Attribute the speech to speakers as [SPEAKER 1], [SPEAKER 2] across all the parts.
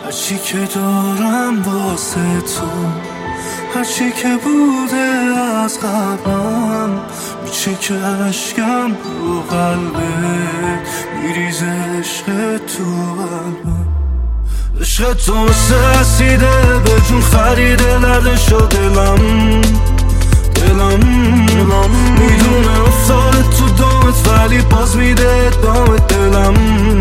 [SPEAKER 1] هرچی که دارم واسه تو، هرچی که بوده از قبلم، میچکه عشقم رو قلبت، میریزه عشق تو قلبم. عشق تو مثل رسیده به جون خریده، لرده شد دلم میدونه افتاده تو دامت، ولی باز میده دامت دلم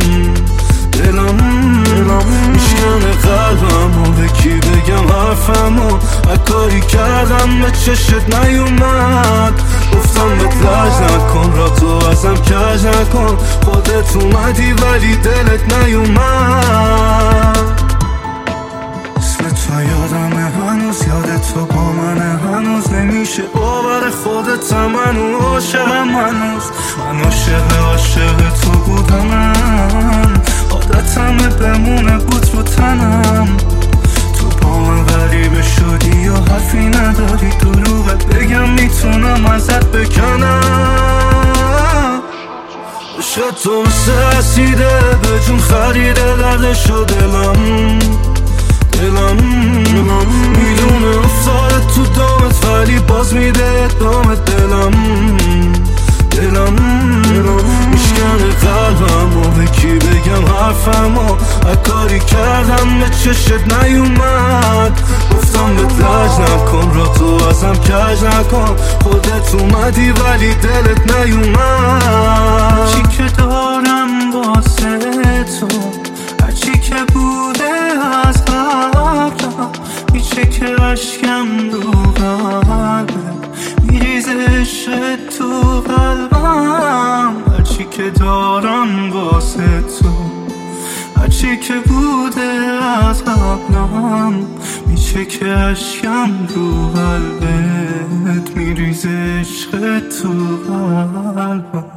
[SPEAKER 1] میشکنه قلبم و به کی بگم حرفم و کاری کردم به چشت نیومد. گفتم بهت لج نکن، را تو ازم کج نکن، خودت اومدی ولی دلت نیومد. اسم تو یادمه هنوز، یاد تو با منه هنوز، نمیشه باور خودتم، منو عاشقم هنوز، من عاشق تو بودم، عادتمه بمونه بود رو تنم. تو با من غریبه شدی یا حرفی نداری، دروغت بگم میتونم ازت بکنم. عشق تو مثل رسیده به جون خریده، لرده شد دلم میدونه افتاده تو دامت، ولی باز میده دامت دلم میشکنه قلبم و به کی بگم حرفم و کاری کردم به چشت نیومد. گفتم بهت لج نکن، را تو ازم کج نکن، خودت اومدی ولی دلت نیومد. هرچی که دارم واسه تو، هرچی که بوده از قبلم، میچکه عشقم رو قلبت، میریزه عشق تو قلبم. هرچی که دارم واسه تو، هرچی که بوده از قبلم، میچکه عشقم رو قلبت، میریزه عشق تو قلبم.